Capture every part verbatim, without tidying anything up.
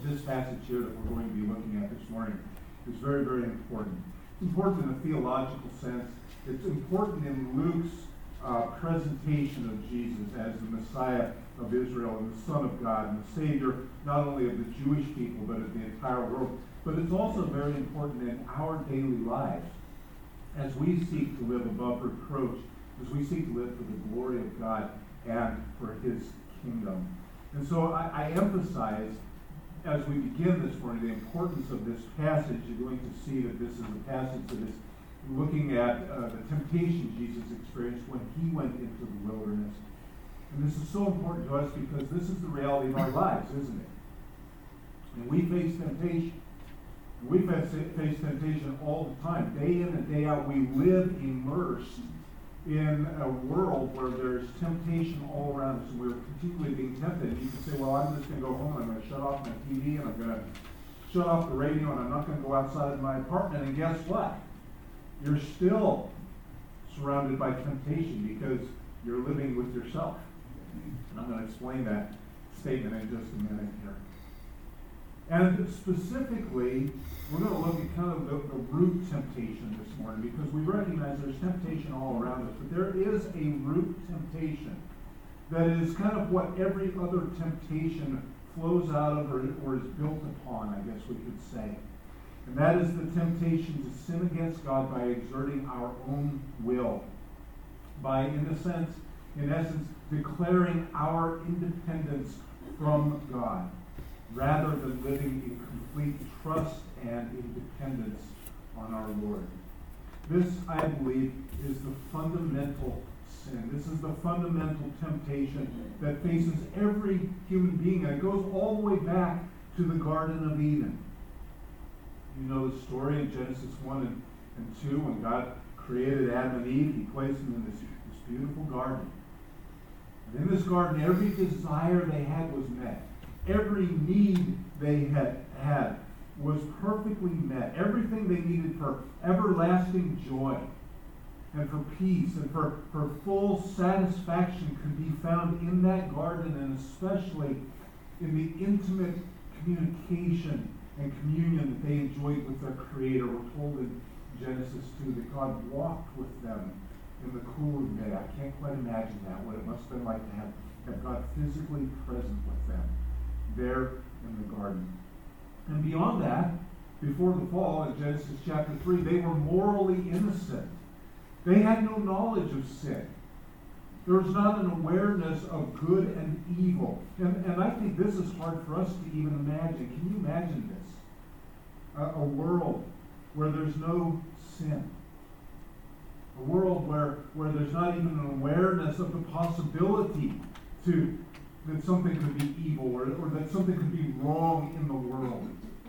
this passage here that we're going to be looking at this morning is very, very important. It's important in a theological sense. It's important in Luke's uh, presentation of Jesus as the Messiah of Israel and the Son of God and the Savior not only of the Jewish people but of the entire world. But it's also very important in our daily lives as we seek to live above reproach, as we seek to live for the glory of God and for His kingdom. And so I, I emphasize, as we begin this morning, the importance of this passage. You're going to see that this is a passage that is looking at uh, the temptation Jesus experienced when He went into the wilderness. And this is so important to us because this is the reality of our lives, isn't it? And we face temptation. We face, face temptation all the time. Day in and day out, we live immersed in a world where there's temptation all around us, and we're continually being tempted. And you can say, well, I'm just going to go home, and I'm going to shut off my T V, and I'm going to shut off the radio, and I'm not going to go outside of my apartment. And guess what? You're still surrounded by temptation because you're living with yourself. And I'm going to explain that statement in just a minute here. And specifically, we're going to look at kind of the, the root temptation this morning because we recognize there's temptation all around us, but there is a root temptation that is kind of what every other temptation flows out of or, or is built upon, I guess we could say. And that is the temptation to sin against God by exerting our own will, by, in a sense, in essence, declaring our independence from God, rather than living in complete trust and independence on our Lord. This, I believe, is the fundamental sin. This is the fundamental temptation that faces every human being, and it goes all the way back to the Garden of Eden. You know the story in Genesis one and, and two, when God created Adam and Eve, He placed them in this, this beautiful garden. And in this garden, every desire they had was met. Every need they had had was perfectly met. Everything they needed for everlasting joy and for peace and for, for full satisfaction could be found in that garden, and especially in the intimate communication and communion that they enjoyed with their Creator. We're told in Genesis two that God walked with them in the cool of the day. I can't quite imagine that, what it must have been like to have, have God physically present with them there in the garden. And beyond that, before the fall, in Genesis chapter three, they were morally innocent. They had no knowledge of sin. There was not an awareness of good and evil. And, and I think this is hard for us to even imagine. Can you imagine this? A, a world where there's no sin. A world where, where there's not even an awareness of the possibility to that something could be evil or, or that something could be wrong in the world.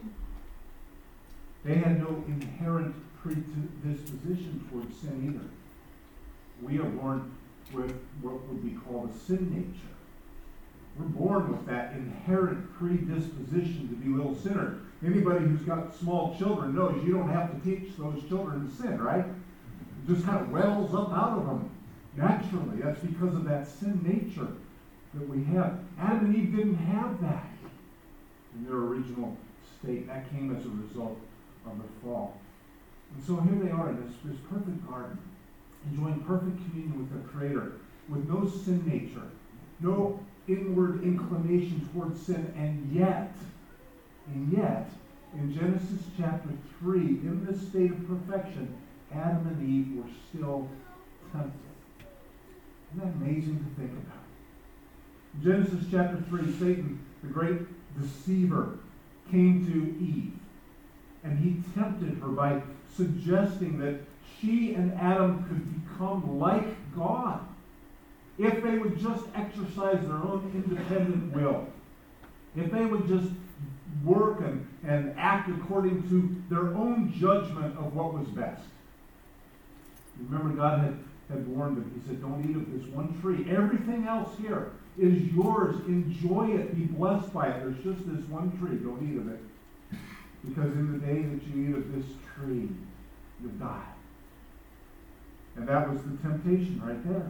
They had no inherent predisposition towards sin either. We are born with what would be called a sin nature. We're born with that inherent predisposition to be little sinners. Anybody who's got small children knows you don't have to teach those children to sin, right? It just kind of wells up out of them naturally. That's because of that sin nature that we have. Adam and Eve didn't have that in their original state. That came as a result of the fall. And so here they are in this, this perfect garden, enjoying perfect communion with their Creator, with no sin nature, no inward inclination towards sin, and yet, and yet, in Genesis chapter three, in this state of perfection, Adam and Eve were still tempted. Isn't that amazing to think about? In Genesis chapter three, Satan, the great deceiver, came to Eve, and he tempted her by suggesting that she and Adam could become like God if they would just exercise their own independent will. If they would just work and, and act according to their own judgment of what was best. Remember, God had, had warned them. He said, don't eat of this one tree. Everything else here is yours. Enjoy it. Be blessed by it. There's just this one tree. Don't eat of it. Because in the day that you eat of this tree, you'll die. And that was the temptation right there.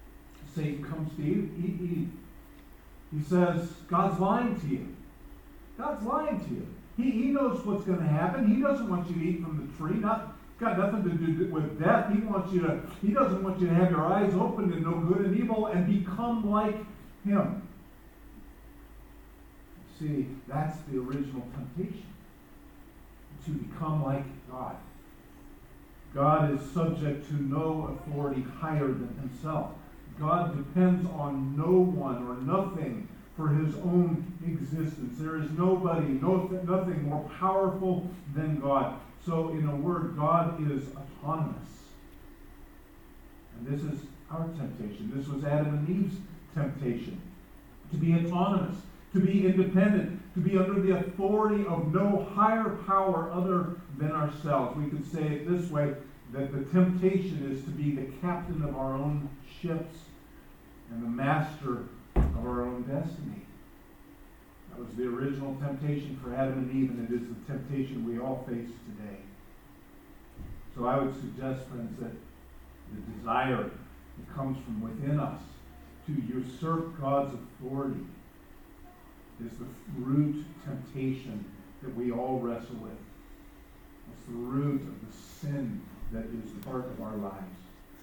Satan comes to Eve. Eve. He says, God's lying to you. God's lying to you. He, he knows what's going to happen. He doesn't want you to eat from the tree. Not got nothing to do with death. He wants you to. He doesn't want you to have your eyes open to know good and evil and become like Him. See, that's the original temptation, to become like God. God is subject to no authority higher than Himself. God depends on no one or nothing for His own existence. There is nobody, no, nothing more powerful than God. So, in a word, God is autonomous. And this is our temptation. This was Adam and Eve's temptation. To be autonomous, to be independent, to be under the authority of no higher power other than ourselves. We could say it this way, that the temptation is to be the captain of our own ships and the master of our own destiny. That was the original temptation for Adam and Eve, and it is the temptation we all face today. So I would suggest, friends, that the desire that comes from within us to usurp God's authority is the root temptation that we all wrestle with. It's the root of the sin that is part of our lives.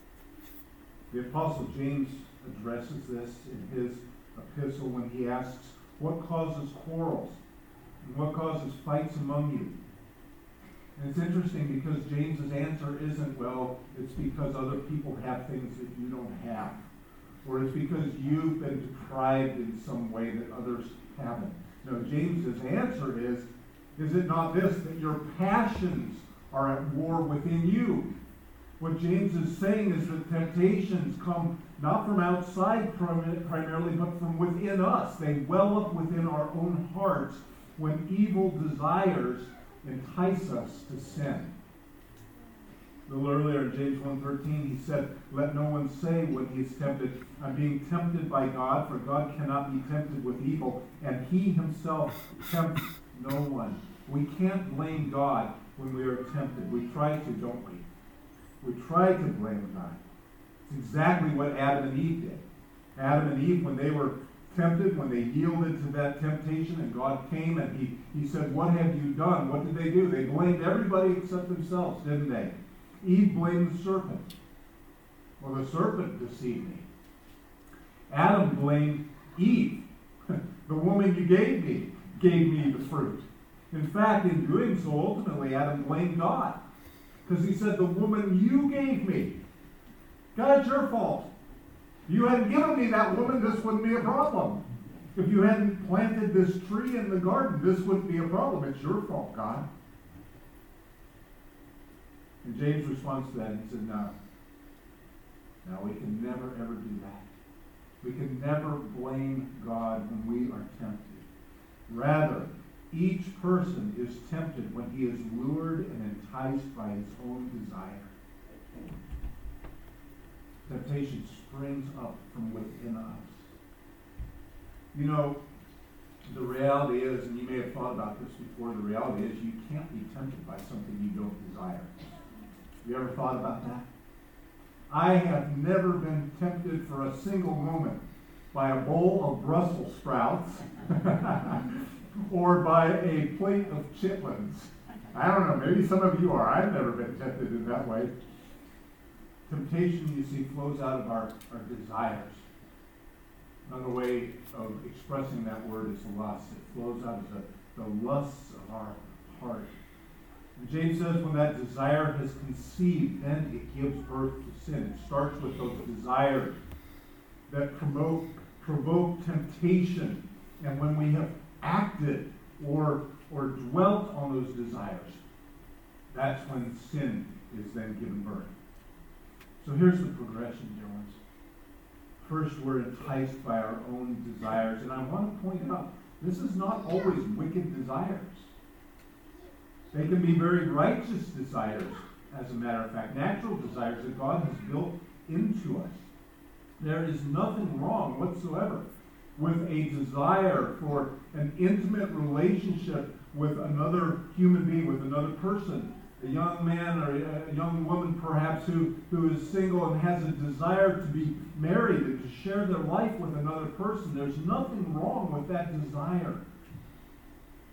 The Apostle James addresses this in his epistle when he asks, what causes quarrels? And what causes fights among you? And it's interesting because James's answer isn't, well, it's because other people have things that you don't have. Or it's because you've been deprived in some way that others haven't. No, James's answer is, is it not this, that your passions are at war within you? What James is saying is that temptations come not from outside primarily, but from within us. They well up within our own hearts when evil desires entice us to sin. A little earlier in James one thirteen, he said, let no one say when he is tempted, I'm being tempted by God, for God cannot be tempted with evil, and He Himself tempts no one. We can't blame God when we are tempted. We try to, don't we? We try to blame God. It's exactly what Adam and Eve did. Adam and Eve, when they were tempted, when they yielded to that temptation, and God came and He, he said, what have you done? What did they do? They blamed everybody except themselves, didn't they? Eve blamed the serpent. Well, the serpent deceived me. Adam blamed Eve. The woman you gave me gave me the fruit. In fact, in doing so, ultimately, Adam blamed God. Because he said, the woman you gave me, God, it's your fault. If you hadn't given me that woman, this wouldn't be a problem. If you hadn't planted this tree in the garden, this wouldn't be a problem. It's your fault, God. And James responds to that, and he said, no. No, we can never, ever do that. We can never blame God when we are tempted. Rather, each person is tempted when he is lured and enticed by his own desire. Temptation springs up from within us. You know, the reality is, and you may have thought about this before, the reality is you can't be tempted by something you don't desire. Have you ever thought about that? I have never been tempted for a single moment by a bowl of Brussels sprouts or by a plate of chitlins. I don't know, maybe some of you are. I've never been tempted in that way. Temptation, you see, flows out of our, our desires. Another way of expressing that word is lust. It flows out of the, the lusts of our heart. And James says when that desire has conceived, then it gives birth to sin. It starts with those desires that promote, provoke temptation. And when we have acted or, or dwelt on those desires, that's when sin is then given birth. So here's the progression, dear ones. First, we're enticed by our own desires. And I want to point out, this is not always wicked desires. They can be very righteous desires, as a matter of fact. Natural desires that God has built into us. There is nothing wrong whatsoever with a desire for an intimate relationship with another human being, with another person. A young man or a young woman perhaps who, who is single and has a desire to be married and to share their life with another person. There's nothing wrong with that desire.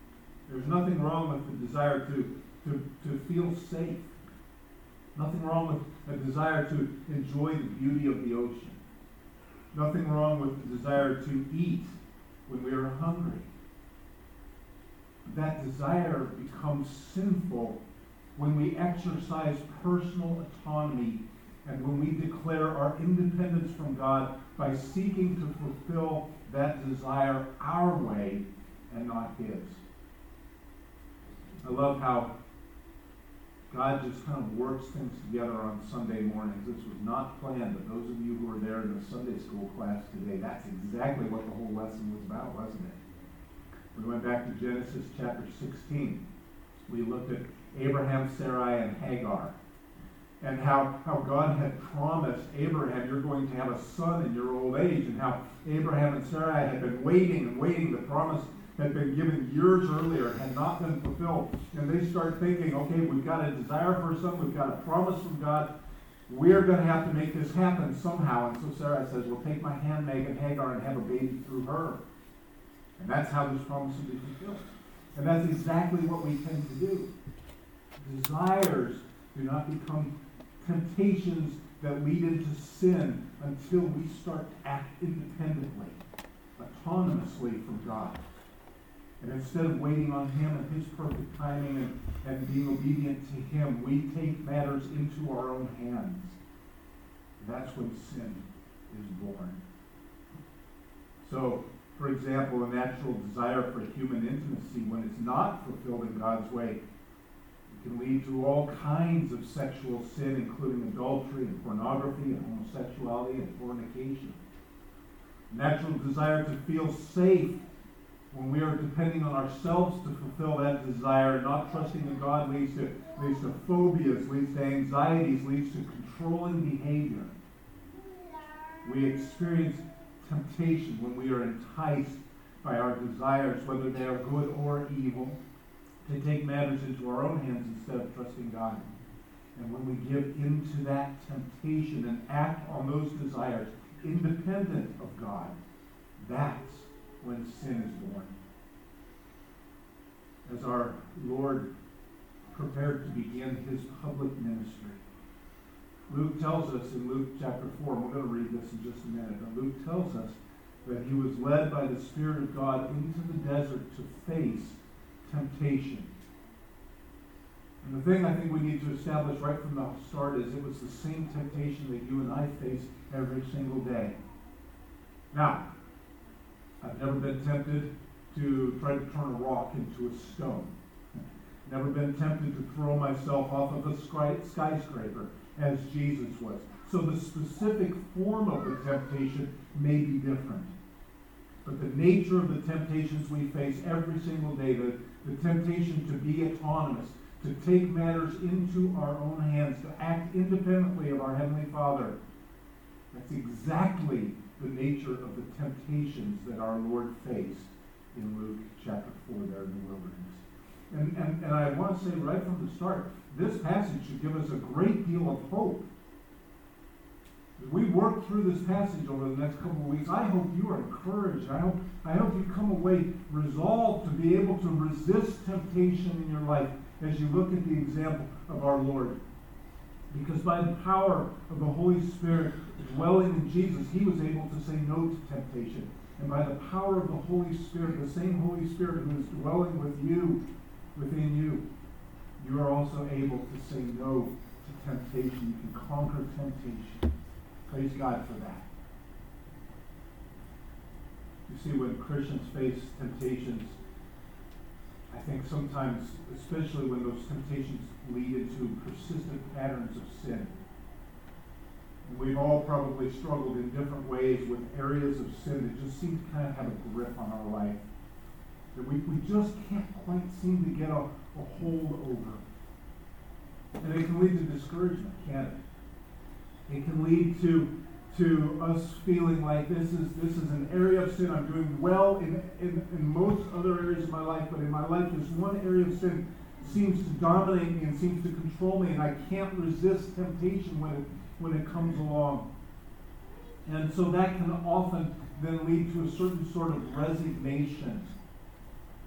There's nothing wrong with the desire to, to, to feel safe. Nothing wrong with a desire to enjoy the beauty of the ocean. Nothing wrong with the desire to eat when we are hungry. That desire becomes sinful when we exercise personal autonomy and when we declare our independence from God by seeking to fulfill that desire our way and not His. I love how God just kind of works things together on Sunday mornings. This was not planned, but those of you who were there in the Sunday school class today, that's exactly what the whole lesson was about, wasn't it? We went back to Genesis chapter sixteen. We looked at Abraham, Sarai, and Hagar, and how, how God had promised Abraham, you're going to have a son in your old age, and how Abraham and Sarai had been waiting and waiting. The promise had been given years earlier, had not been fulfilled. And they start thinking, okay, we've got a desire for a son, we've got a promise from God, we're going to have to make this happen somehow. And so Sarah says, well, take my handmaiden Hagar and have a baby through her. And that's how this promise will be fulfilled. And that's exactly what we tend to do. Desires do not become temptations that lead into sin until we start to act independently, autonomously from God. And instead of waiting on Him and His perfect timing and, and being obedient to Him, we take matters into our own hands. And that's when sin is born. So, for example, a natural desire for human intimacy, when it's not fulfilled in God's way, it can lead to all kinds of sexual sin, including adultery and pornography and homosexuality and fornication. Natural desire to feel safe, when we are depending on ourselves to fulfill that desire, not trusting in God, leads to, leads to phobias, leads to anxieties, leads to controlling behavior. We experience temptation when we are enticed by our desires, whether they are good or evil, to take matters into our own hands instead of trusting God. And when we give into that temptation and act on those desires independent of God, that's when sin is born. As our Lord prepared to begin His public ministry, Luke tells us in Luke chapter four, and we're going to read this in just a minute, but Luke tells us that He was led by the Spirit of God into the desert to face temptation. And the thing I think we need to establish right from the start is it was the same temptation that you and I face every single day. Now, I've never been tempted to try to turn a rock into a stone. Never been tempted to throw myself off of a skyscraper as Jesus was. So the specific form of the temptation may be different. But the nature of the temptations we face every single day, the, the temptation to be autonomous, to take matters into our own hands, to act independently of our Heavenly Father, that's exactly the nature of the temptations that our Lord faced in Luke chapter four there in the wilderness. And, and, and I want to say right from the start, this passage should give us a great deal of hope. As we work through this passage over the next couple of weeks, I hope you are encouraged. I hope, I hope you come away resolved to be able to resist temptation in your life as you look at the example of our Lord. Because by the power of the Holy Spirit dwelling in Jesus, He was able to say no to temptation. And by the power of the Holy Spirit, the same Holy Spirit who is dwelling with you, within you, you are also able to say no to temptation. You can conquer temptation. Praise God for that. You see, when Christians face temptations, I think sometimes, especially when those temptations lead into persistent patterns of sin. And we've all probably struggled in different ways with areas of sin that just seem to kind of have a grip on our life. That we, we just can't quite seem to get a, a hold over. And it can lead to discouragement, can't it? It can lead to to us feeling like this is this is an area of sin. I'm doing well in, in, in most other areas of my life, but in my life there's one area of sin that seems to dominate me and seems to control me, and I can't resist temptation when it when it comes along. And so that can often then lead to a certain sort of resignation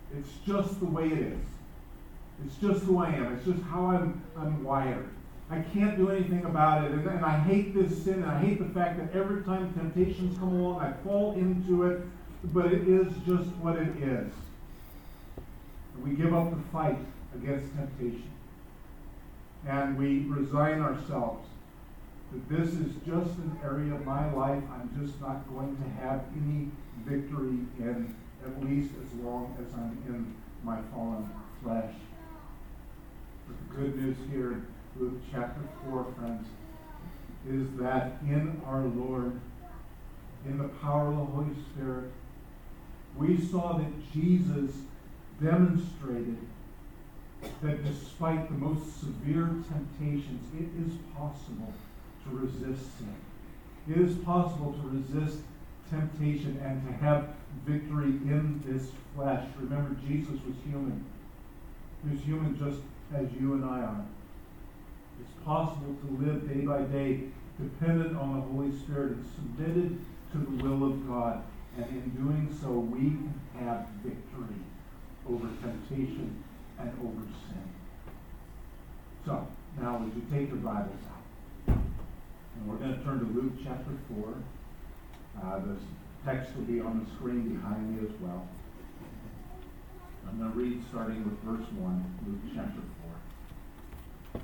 It's just the way it is. It's just who I am. It's just how I'm, I'm wired. I can't do anything about it. And, and I hate this sin. And I hate the fact that every time temptations come along, I fall into it. But it is just what it is. And we give up the fight against temptation. And we resign ourselves that this is just an area of my life I'm just not going to have any victory in, at least as long as I'm in my fallen flesh. But the good news here in Luke chapter four, friends, is that in our Lord, in the power of the Holy Spirit, we saw that Jesus demonstrated that despite the most severe temptations, it is possible to resist sin. It is possible to resist temptation and to have victory in this flesh. Remember, Jesus was human. He was human just as you and I are. It's possible to live day by day dependent on the Holy Spirit and submitted to the will of God. And in doing so, we can have victory over temptation and over sin. So, now would you take your Bibles out? And we're going to turn to Luke chapter four. Uh, the text will be on the screen behind me as well. I'm going to read starting with verse one, Luke chapter four.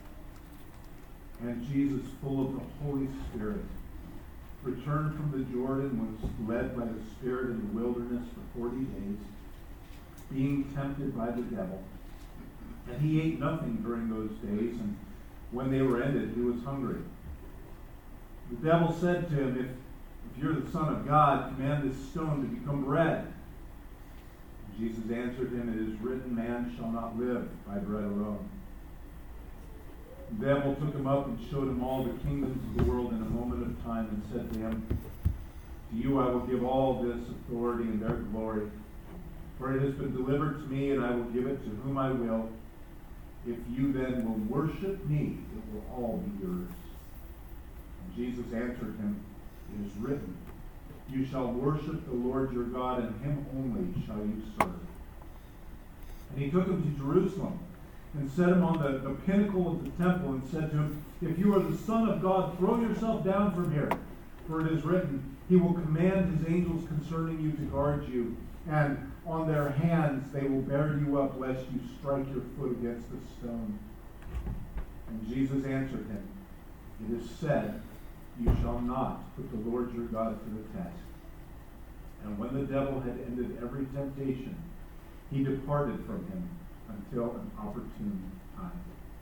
And Jesus, full of the Holy Spirit, returned from the Jordan, was led by the Spirit in the wilderness for forty days, being tempted by the devil. And he ate nothing during those days, and when they were ended, he was hungry. The devil said to him, if, if you're the Son of God, command this stone to become bread. And Jesus answered him, it is written, man shall not live by bread alone. The devil took him up and showed him all the kingdoms of the world in a moment of time and said to him, to you I will give all this authority and their glory, for it has been delivered to me, and I will give it to whom I will. If you then will worship me, it will all be yours. And Jesus answered him, it is written, you shall worship the Lord your God, and him only shall you serve. And he took him to Jerusalem, and set him on the, the pinnacle of the temple, and said to him, if you are the Son of God, throw yourself down from here. For it is written, he will command his angels concerning you to guard you, and on their hands they will bear you up, lest you strike your foot against a stone. And Jesus answered him, it is said, you shall not put the Lord your God to the test. And when the devil had ended every temptation, he departed from him until an opportune time.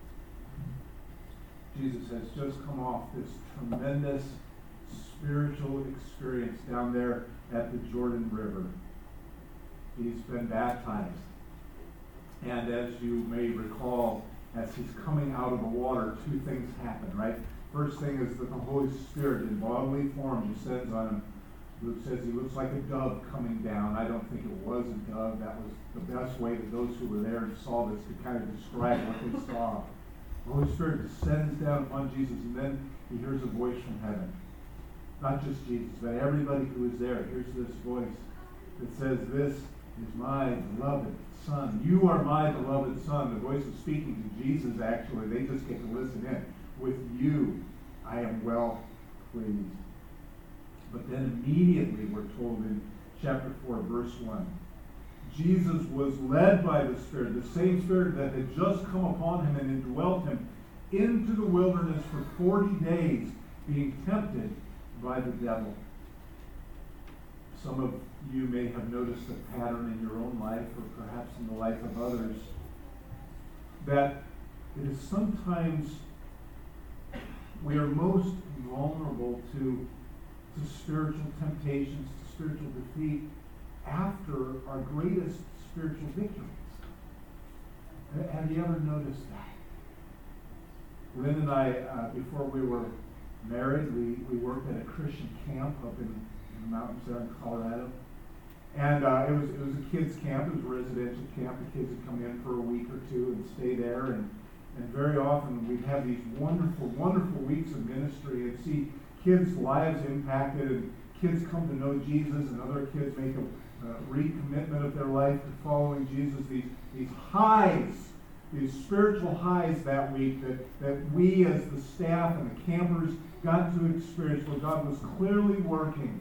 Jesus has just come off this tremendous spiritual experience down there at the Jordan River. He's been baptized. And as you may recall, as he's coming out of the water, two things happen, right? First thing is that the Holy Spirit in bodily form descends on him. Luke says he looks like a dove coming down. I don't think it was a dove. That was the best way that those who were there and saw this could kind of describe what they saw. The Holy Spirit descends down upon Jesus, and then he hears a voice from heaven. Not just Jesus, but everybody who is there hears this voice that says, this is my beloved Son. You are my beloved Son. The voice is speaking to Jesus, actually. They just get to listen in. With you, I am well pleased. But then immediately we're told in chapter four, verse one, Jesus was led by the Spirit, the same Spirit that had just come upon him and indwelt him, into the wilderness for forty days, being tempted by the devil. Some of you may have noticed a pattern in your own life, or perhaps in the life of others, that it is sometimes we are most vulnerable to, to spiritual temptations, to spiritual defeat, after our greatest spiritual victories. Have you ever noticed that? Lynn and I, uh, before we were married, we, we worked at a Christian camp up in, in the mountains there in Colorado. And uh, it was it was a kids' camp. It was a residential camp. The kids would come in for a week or two and stay there. And, and very often we'd have these wonderful, wonderful weeks of ministry and see kids' lives impacted, and kids come to know Jesus, and other kids make a uh, recommitment of their life to following Jesus, these, these highs, these spiritual highs that week that, that we as the staff and the campers got to experience where God was clearly working.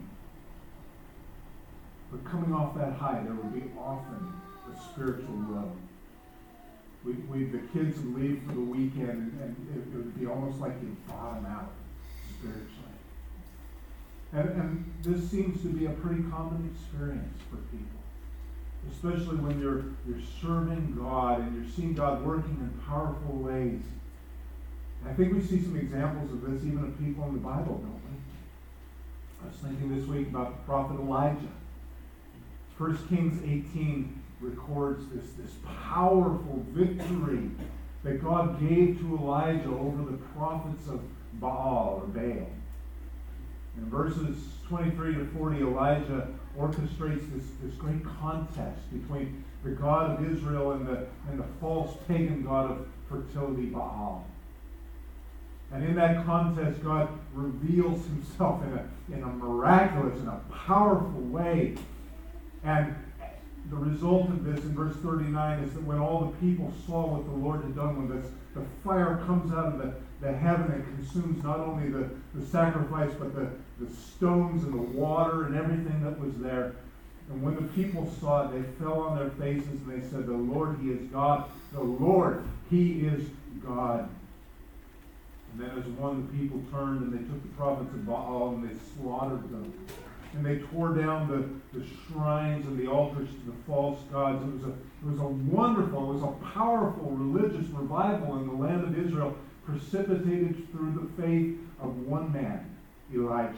But coming off that high, there would be often a spiritual low. We, we, the kids would leave for the weekend, and, and it, it would be almost like you'd bottom out spiritually. And, and this seems to be a pretty common experience for people, especially when you're you're serving God and you're seeing God working in powerful ways. And I think we see some examples of this even of people in the Bible, don't we? I was thinking this week about the prophet Elijah. First Kings eighteen records this, this powerful victory that God gave to Elijah over the prophets of Baal or Baal. In verses twenty-three to forty, Elijah orchestrates this, this great contest between the God of Israel and the, and the false pagan god of fertility, Baal. And in that contest, God reveals himself in a, in a miraculous and a powerful way. And the result of this in verse thirty-nine is that when all the people saw what the Lord had done, when this, the fire comes out of the, the heaven and consumes not only the, the sacrifice, but the, the stones and the water and everything that was there. And when the people saw it, they fell on their faces and they said, "The Lord, He is God. The Lord, He is God." And then as one, the people turned and they took the prophets of Baal and they slaughtered them. And they tore down the, the shrines and the altars to the false gods. It was a it was a wonderful, it was a powerful religious revival in the land of Israel, precipitated through the faith of one man, Elijah.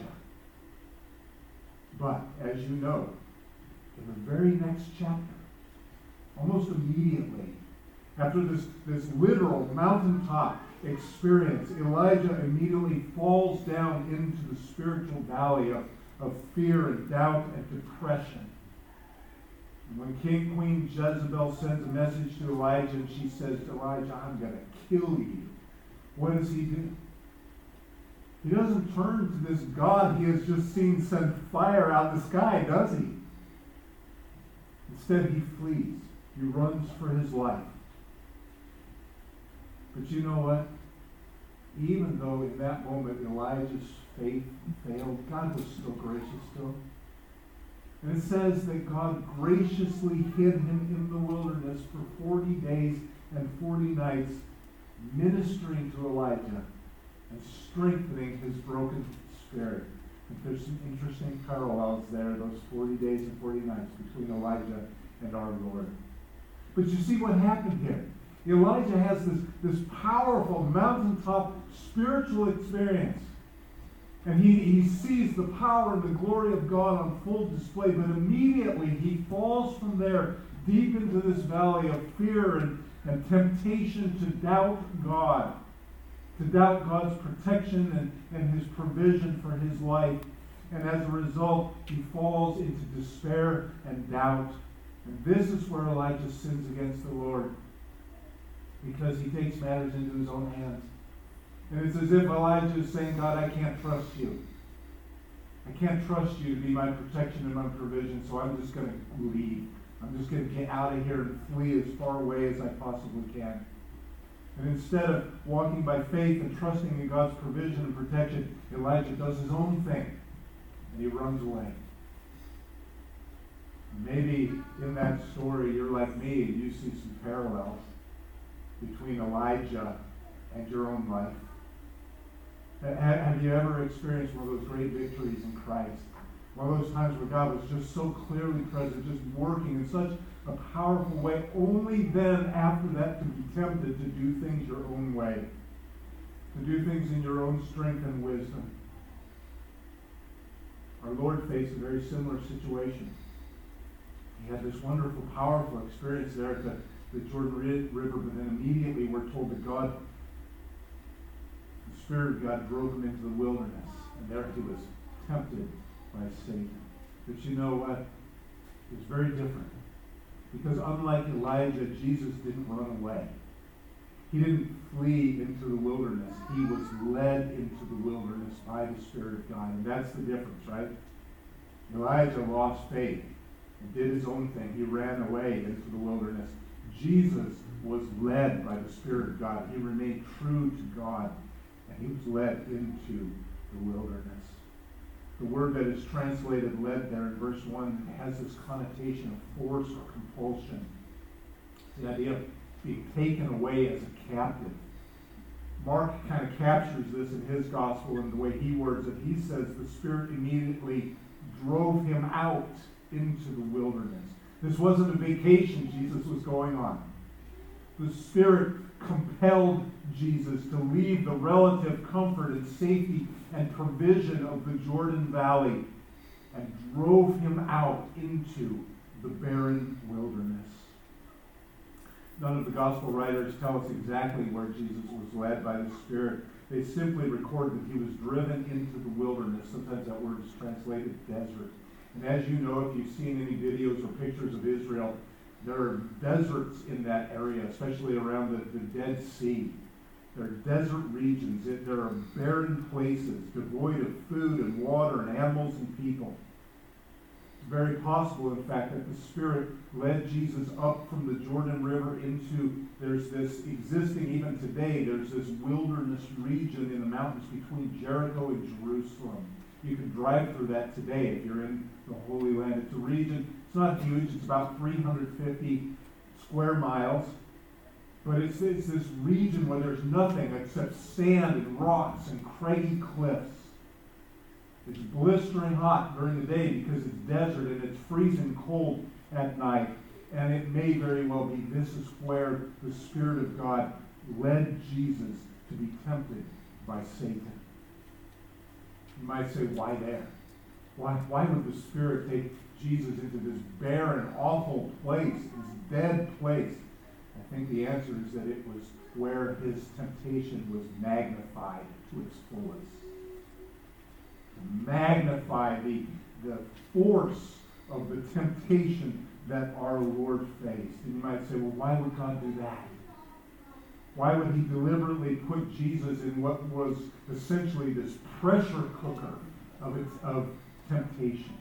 But as you know, in the very next chapter, almost immediately, after this, this literal mountaintop experience, Elijah immediately falls down into the spiritual valley of of fear and doubt and depression. And when King Queen Jezebel sends a message to Elijah and she says to Elijah, "I'm going to kill you," what does he do? He doesn't turn to this God he has just seen send fire out of the sky, does he? Instead, he flees. He runs for his life. But you know what? Even though in that moment Elijah's faith failed, God was still gracious to him. And it says that God graciously hid him in the wilderness for forty days and forty nights, ministering to Elijah and strengthening his broken spirit. And there's some interesting parallels there, those forty days and forty nights between Elijah and our Lord. But you see what happened here. Elijah has this, this powerful mountaintop spiritual experience. And he, he sees the power and the glory of God on full display, but immediately he falls from there deep into this valley of fear and, and temptation to doubt God, to doubt God's protection and, and his provision for his life. And as a result, he falls into despair and doubt. And this is where Elijah sins against the Lord, because he takes matters into his own hands. And it's as if Elijah is saying, "God, I can't trust you. I can't trust you to be my protection and my provision, so I'm just going to leave. I'm just going to get out of here and flee as far away as I possibly can." And instead of walking by faith and trusting in God's provision and protection, Elijah does his own thing, and he runs away. Maybe in that story, you're like me, and you see some parallels between Elijah and your own life. Have you ever experienced one of those great victories in Christ? One of those times where God was just so clearly present, just working in such a powerful way, only then after that to be tempted to do things your own way, to do things in your own strength and wisdom. Our Lord faced a very similar situation. He had this wonderful, powerful experience there at the, the Jordan River, but then immediately we're told that God, the Spirit of God drove him into the wilderness, and there he was tempted by Satan. But you know what? It was very different. Because unlike Elijah, Jesus didn't run away. He didn't flee into the wilderness. He was led into the wilderness by the Spirit of God. And that's the difference, right? Elijah lost faith. and did his own thing. He ran away into the wilderness. Jesus was led by the Spirit of God. He remained true to God, and he was led into the wilderness. The word that is translated led there in verse one has this connotation of force or compulsion. It's the idea of being taken away as a captive. Mark kind of captures this in his gospel in the way he words it. He says the Spirit immediately drove him out into the wilderness. This wasn't a vacation Jesus was going on. The Spirit compelled Jesus to leave the relative comfort and safety and provision of the Jordan Valley and drove him out into the barren wilderness. None of the gospel writers tell us exactly where Jesus was led by the Spirit. They simply record that he was driven into the wilderness. Sometimes that word is translated desert. And as you know, if you've seen any videos or pictures of Israel, there are deserts in that area, especially around the, the Dead Sea. There are desert regions. There are barren places, devoid of food and water and animals and people. It's very possible, in fact, that the Spirit led Jesus up from the Jordan River into, there's this existing, even today, there's this wilderness region in the mountains between Jericho and Jerusalem. You can drive through that today if you're in the Holy Land. It's a region, it's not huge, it's about three hundred fifty square miles. But it's, it's this region where there's nothing except sand and rocks and craggy cliffs. It's blistering hot during the day because it's desert, and it's freezing cold at night. And it may very well be this is where the Spirit of God led Jesus to be tempted by Satan. You might say, why there? Why, why would the Spirit take Jesus into this barren, awful place, this dead place? I think the answer is that it was where his temptation was magnified to its fullest. To magnify the, the force of the temptation that our Lord faced. And you might say, well, why would God do that? Why would he deliberately put Jesus in what was essentially this pressure cooker of, its, of temptation?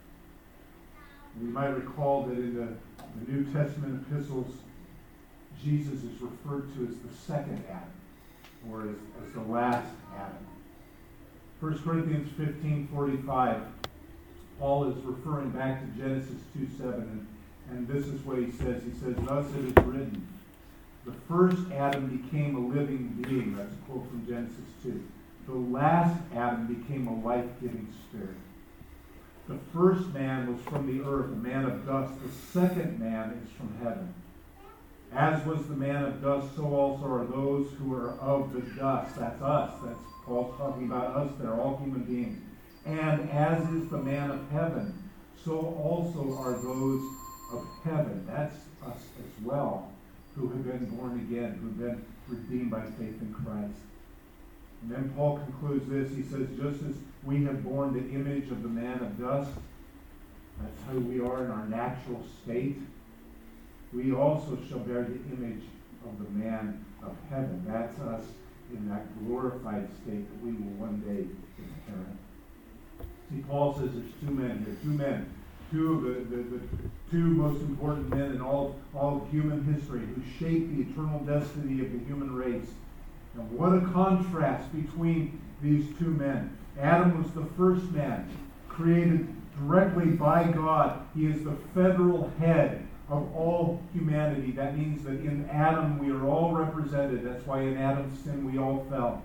And you might recall that in the, the New Testament epistles, Jesus is referred to as the second Adam, or as, as the last Adam. First Corinthians fifteen forty-five, Paul is referring back to Genesis two seven, and, and this is what he says. He says, thus it is written, the first Adam became a living being. That's a quote from Genesis two. The last Adam became a life-giving spirit. The first man was from the earth, a man of dust. The second man is from heaven. As was the man of dust, so also are those who are of the dust. That's us. That's Paul's talking about us. They're all human beings. And as is the man of heaven, so also are those of heaven. That's us as well, who have been born again, who have been redeemed by faith in Christ. And then Paul concludes this. He says, just as we have borne the image of the man of dust, that's how we are in our natural state, we also shall bear the image of the man of heaven. That's us in that glorified state that we will one day inherit. See, Paul says there's two men here, two men, two of the, the, the two most important men in all, all of human history who shaped the eternal destiny of the human race. And what a contrast between these two men. Adam was the first man, created directly by God. He is the federal head of all humanity. That means that in Adam we are all represented. That's why in Adam's sin we all fell.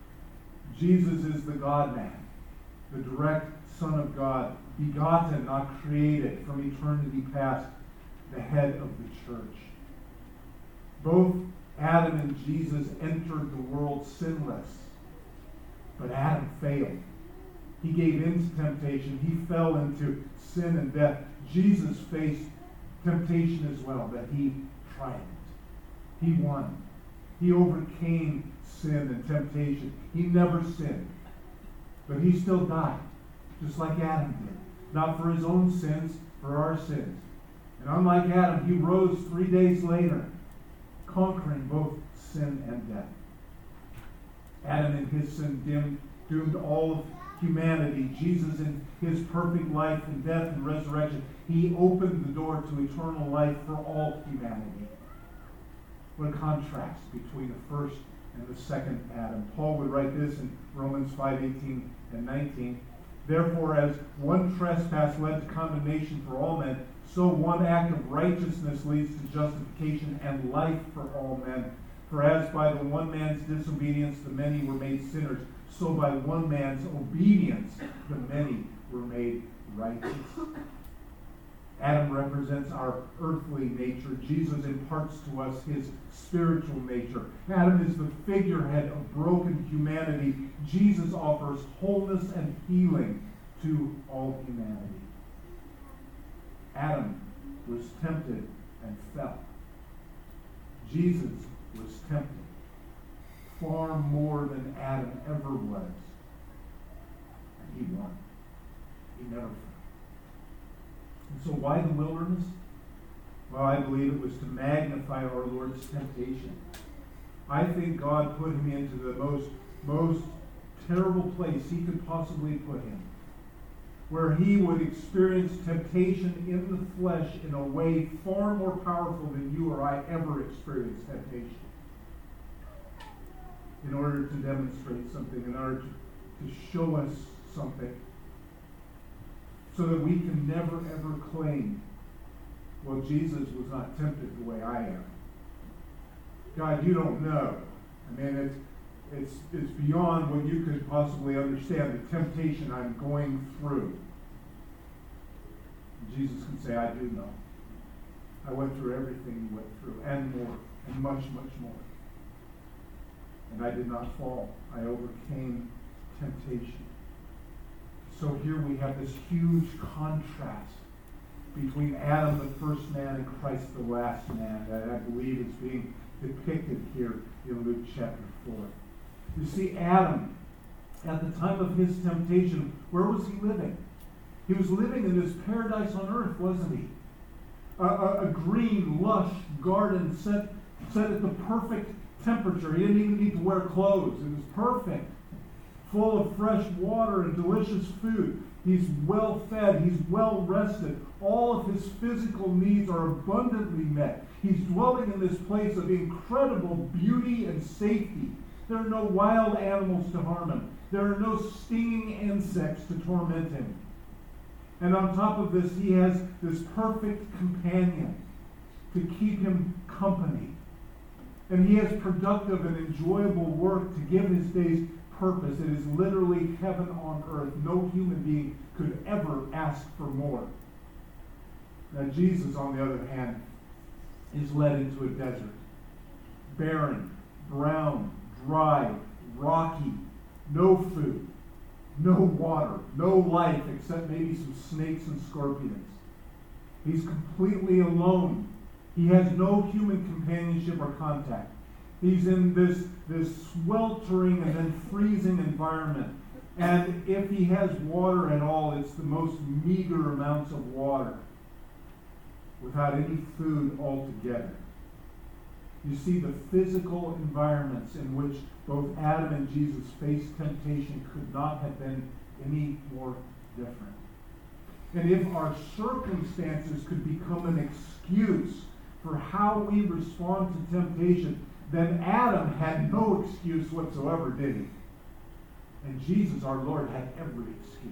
Jesus is the God-man, the direct Son of God, begotten, not created, from eternity past, the head of the church. Both Adam and Jesus entered the world sinless, but Adam failed. He gave in to temptation. He fell into sin and death. Jesus faced temptation as well, but he triumphed. He won. He overcame sin and temptation. He never sinned, but he still died, just like Adam did. Not for his own sins, for our sins. And unlike Adam, he rose three days later, conquering both sin and death. Adam in his sin doomed, doomed all of humanity. Jesus in his perfect life and death and resurrection, He opened the door to eternal life for all humanity. What a contrast between the first and the second Adam. Paul would write this in Romans five eighteen and nineteen. Therefore, as one trespass led to condemnation for all men, so one act of righteousness leads to justification and life for all men. For as by the one man's disobedience the many were made sinners, so by one man's obedience the many were made righteous. Adam represents our earthly nature. Jesus imparts to us his spiritual nature. Adam is the figurehead of broken humanity. Jesus offers wholeness and healing to all humanity. Adam was tempted and fell. Jesus was tempted far more than Adam ever was. And he won. He never fell. And so why the wilderness? Well, I believe it was to magnify our Lord's temptation. I think God put him into the most, most terrible place he could possibly put him, where he would experience temptation in the flesh in a way far more powerful than you or I ever experienced temptation, in order to demonstrate something, in order to, to show us something, so that we can never ever claim, well, Jesus was not tempted the way I am. God, you don't know. I mean, it's it's it's beyond what you could possibly understand, the temptation I'm going through. And Jesus can say, I do know. I went through everything you went through, and more, and much, much more. And I did not fall. I overcame temptation. So here we have this huge contrast between Adam, the first man, and Christ, the last man, that I believe is being depicted here in Luke chapter four. You see, Adam, at the time of his temptation, where was he living? He was living in this paradise on earth, wasn't he? A, a, a green, lush garden set, set at the perfect temperature. He didn't even need to wear clothes. It was perfect. Full of fresh water and delicious food. He's well fed. He's well rested. All of his physical needs are abundantly met. He's dwelling in this place of incredible beauty and safety. There are no wild animals to harm him. There are no stinging insects to torment him. And on top of this, he has this perfect companion to keep him company. And he has productive and enjoyable work to give his days purpose. It is literally heaven on earth. No human being could ever ask for more. Now Jesus, on the other hand, is led into a desert. Barren, brown, dry, rocky, no food, no water, no life except maybe some snakes and scorpions. He's completely alone. He has no human companionship or contact. He's in this, this sweltering and then freezing environment. And if he has water at all, it's the most meager amounts of water, without any food altogether. You see, the physical environments in which both Adam and Jesus faced temptation could not have been any more different. And if our circumstances could become an excuse for how we respond to temptation, then Adam had no excuse whatsoever, did he? And Jesus, our Lord, had every excuse.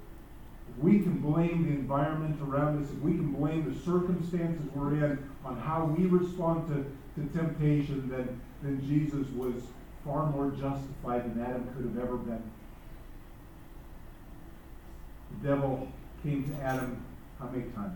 If we can blame the environment around us, if we can blame the circumstances we're in on how we respond to, to temptation, then, then Jesus was far more justified than Adam could have ever been. The devil came to Adam how many times?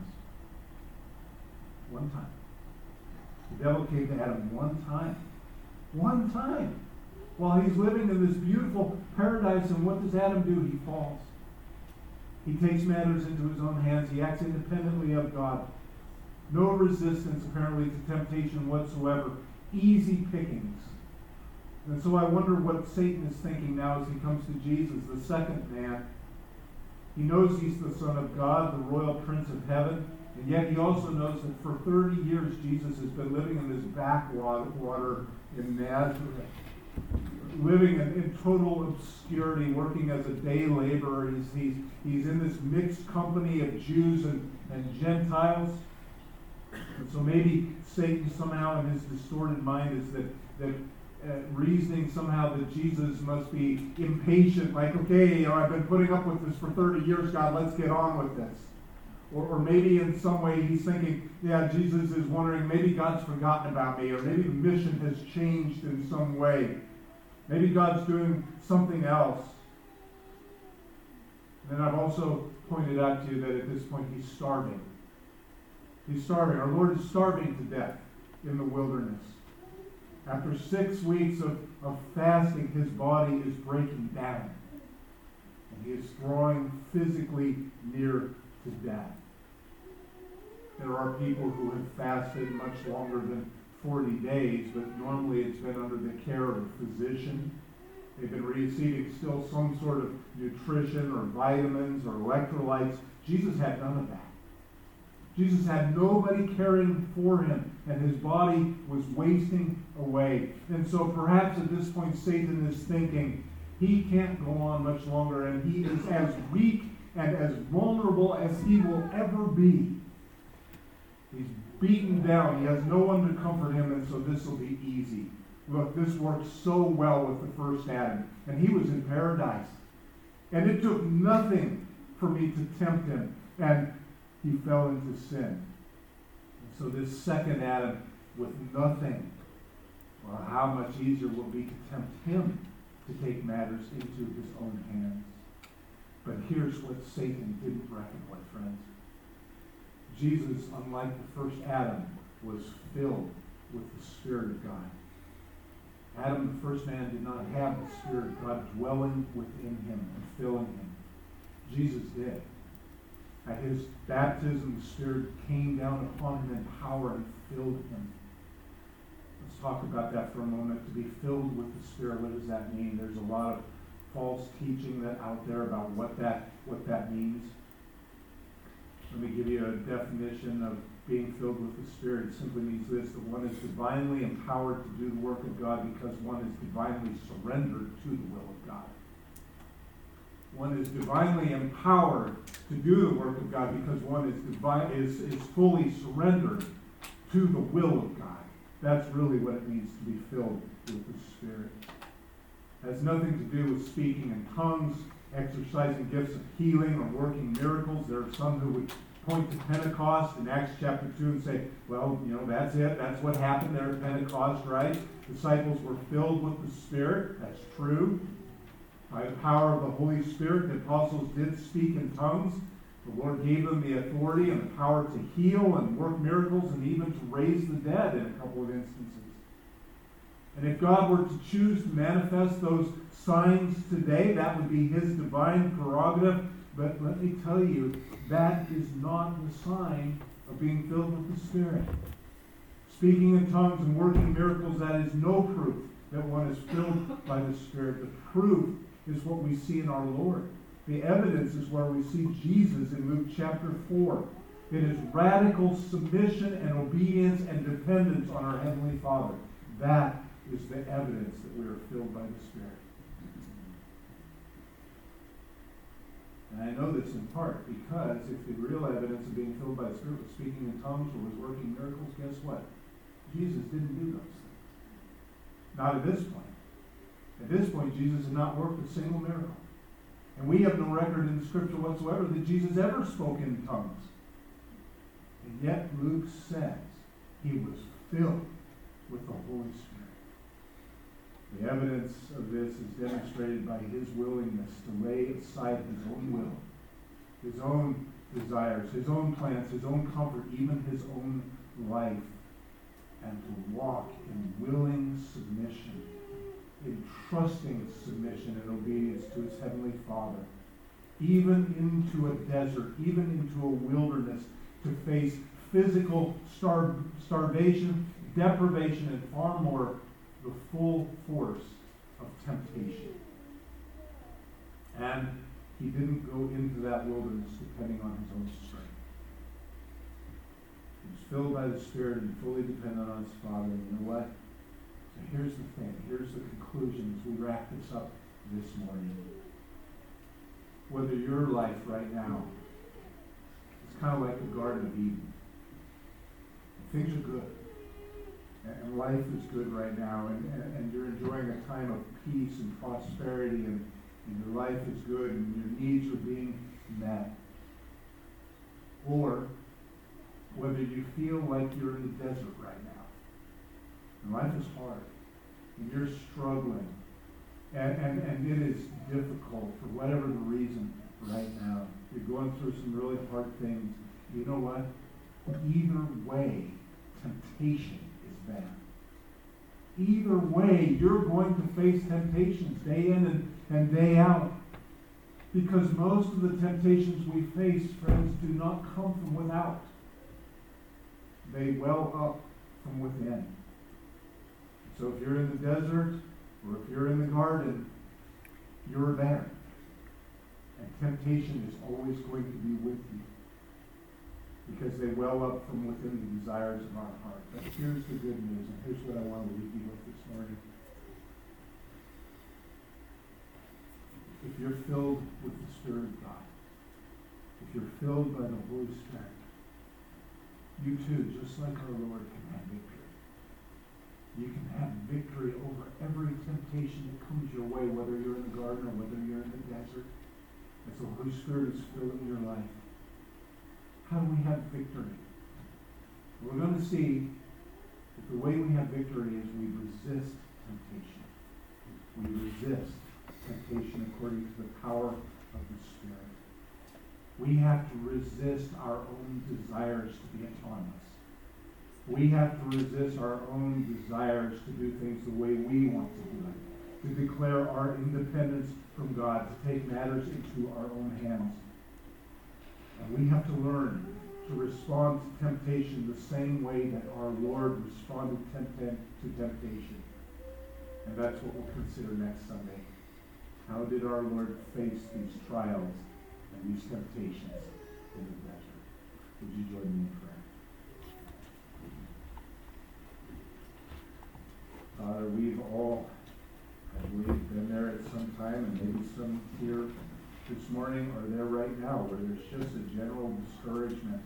One time. The devil came to Adam one time. One time. While he's living in this beautiful paradise, and what does Adam do? He falls. He takes matters into his own hands. He acts independently of God. No resistance, apparently, to temptation whatsoever. Easy pickings. And so I wonder what Satan is thinking now as he comes to Jesus, the second man. He knows he's the Son of God, the royal Prince of Heaven, and yet he also knows that for thirty years Jesus has been living in this backwater in Nazareth. living in, in total obscurity, working as a day laborer. He's, he's, he's in this mixed company of Jews and, and Gentiles. And so maybe Satan somehow in his distorted mind is that, that uh, reasoning somehow that Jesus must be impatient, like, okay, you know, I've been putting up with this for thirty years, God, let's get on with this. Or, or maybe in some way he's thinking, yeah, Jesus is wondering, maybe God's forgotten about me, or maybe the mission has changed in some way. Maybe God's doing something else. And then I've also pointed out to you that at this point he's starving. He's starving. Our Lord is starving to death in the wilderness. After six weeks of, of fasting, his body is breaking down. And he is drawing physically near to death. There are people who have fasted much longer than forty days, but normally it's been under the care of a physician. They've been receiving still some sort of nutrition or vitamins or electrolytes. Jesus had none of that. Jesus had nobody caring for him, and his body was wasting away. And so perhaps at this point Satan is thinking, he can't go on much longer, and he is as weak and as vulnerable as he will ever be. He's beaten down. He has no one to comfort him, and so this will be easy. Look, this worked so well with the first Adam, and he was in paradise. And it took nothing for me to tempt him, and he fell into sin. And so this second Adam, with nothing, well, how much easier will it be to tempt him to take matters into his own hands. But here's what Satan didn't reckon with, friends. Jesus, unlike the first Adam, was filled with the Spirit of God. Adam, the first man, did not have the Spirit of God dwelling within him and filling him. Jesus did. At his baptism, the Spirit came down upon him in power and filled him. Let's talk about that for a moment. To be filled with the Spirit, what does that mean? There's a lot of false teaching that out there about what that what that means. Let me give you a definition of being filled with the Spirit. It simply means this, that one is divinely empowered to do the work of God because one is divinely surrendered to the will of God. One is divinely empowered to do the work of God because one is divine, is, is fully surrendered to the will of God. That's really what it means to be filled with the Spirit. It has nothing to do with speaking in tongues, exercising gifts of healing, or working miracles. There are some who would point to Pentecost in Acts chapter two and say, well, you know, that's it. That's what happened there at Pentecost, right? Disciples were filled with the Spirit. That's true. By the power of the Holy Spirit, the apostles did speak in tongues. The Lord gave them the authority and the power to heal and work miracles and even to raise the dead in a couple of instances. And if God were to choose to manifest those signs today, that would be his divine prerogative. But let me tell you, that is not the sign of being filled with the Spirit. Speaking in tongues and working miracles, that is no proof that one is filled by the Spirit. The proof is what we see in our Lord. The evidence is where we see Jesus in Luke chapter four. It is radical submission and obedience and dependence on our Heavenly Father. That is the evidence that we are filled by the Spirit. And I know this in part because if the real evidence of being filled by the Spirit was speaking in tongues or was working miracles, guess what? Jesus didn't do those things. Not at this point. At this point, Jesus had not worked a single miracle. And we have no record in the Scripture whatsoever that Jesus ever spoke in tongues. And yet Luke says he was filled with the Holy Spirit. The evidence of this is demonstrated by his willingness to lay aside his own will, his own desires, his own plans, his own comfort, even his own life, and to walk in willing submission, in trusting submission and obedience to his Heavenly Father, even into a desert, even into a wilderness, to face physical star- starvation, deprivation, and far more, the full force of temptation. And he didn't go into that wilderness depending on his own strength. He was filled by the Spirit and fully dependent on his Father. And you know what? But here's the thing, here's the conclusion as we wrap this up this morning. Whether your life right now is kind of like the Garden of Eden. Things are good. And life is good right now, and, and, and you're enjoying a time of peace and prosperity, and, and your life is good, and your needs are being met. Or whether you feel like you're in the desert right now, and life is hard, and you're struggling, and, and, and it is difficult for whatever the reason right now. You're going through some really hard things. You know what? Either way, temptation is there. Either way, you're going to face temptations day in and, and day out. Because most of the temptations we face, friends, do not come from without. They well up from within. So if you're in the desert, or if you're in the garden, you're there. And temptation is always going to be with you. Because they well up from within the desires of our heart. But here's the good news, and here's what I want to leave you with this morning. If you're filled with the Spirit of God, if you're filled by the Holy Spirit, you too, just like our Lord, can have victory. You can have victory over every temptation that comes your way, whether you're in the garden or whether you're in the desert. As the Holy Spirit is filling your life. How do we have victory? We're going to see that the way we have victory is we resist temptation. We resist temptation according to the power of the Spirit. We have to resist our own desires to be autonomous. We have to resist our own desires to do things the way we want to do it, to declare our independence from God, to take matters into our own hands. And we have to learn to respond to temptation the same way that our Lord responded tempt- to temptation. And that's what we'll consider next Sunday. How did our Lord face these trials and these temptations in the desert? Would you join me in prayer? Father, we've all, I believe, been there at some time, and maybe some here this morning or there right now, where there's just a general discouragement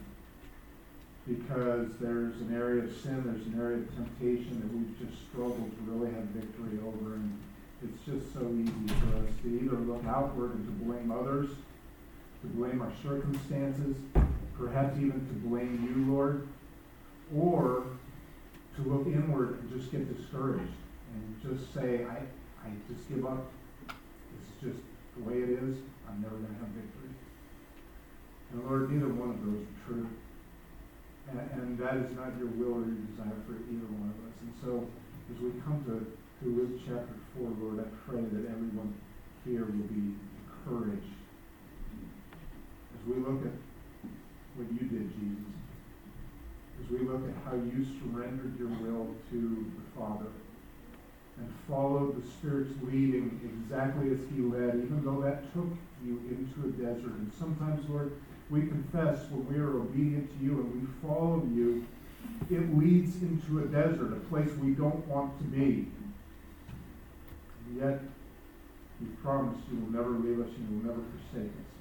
because there's an area of sin, there's an area of temptation that we've just struggled to really have victory over, and it's just so easy for us to either look outward and to blame others, to blame our circumstances, perhaps even to blame you, Lord, or to look inward and just get discouraged and just say, I, I just give up. It's just the way it is. I'm never going to have victory. And Lord, neither one of those are true. And, and that is not your will or your desire for either one of us. And so, as we come to, to Luke chapter four, Lord, I pray that everyone here will be encouraged. As we look at what you did, Jesus, as we look at how you surrendered your will to the Father, and followed the Spirit's leading exactly as he led, even though that took you into a desert. And sometimes, Lord, we confess when we are obedient to you and we follow you, it leads into a desert, a place we don't want to be. And yet, you promised you will never leave us, you will never forsake us.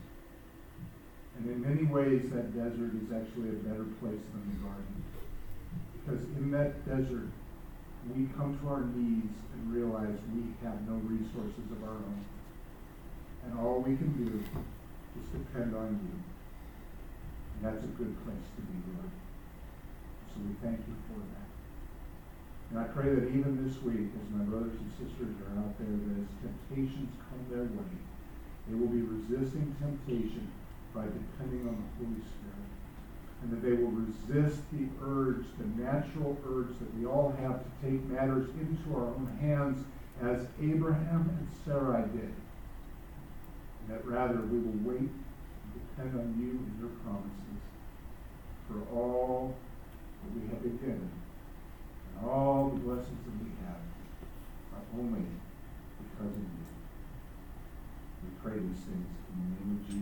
And in many ways, that desert is actually a better place than the garden. Because in that desert, we come to our knees and realize we have no resources of our own. And all we can do is depend on you. And that's a good place to be, Lord. So we thank you for that. And I pray that even this week, as my brothers and sisters are out there, that as temptations come their way, they will be resisting temptation by depending on the Holy Spirit. And that they will resist the urge, the natural urge that we all have to take matters into our own hands as Abraham and Sarai did. And that rather we will wait and depend on you and your promises for all that we have been given. And all the blessings that we have are only because of you. We pray these things in the name of Jesus.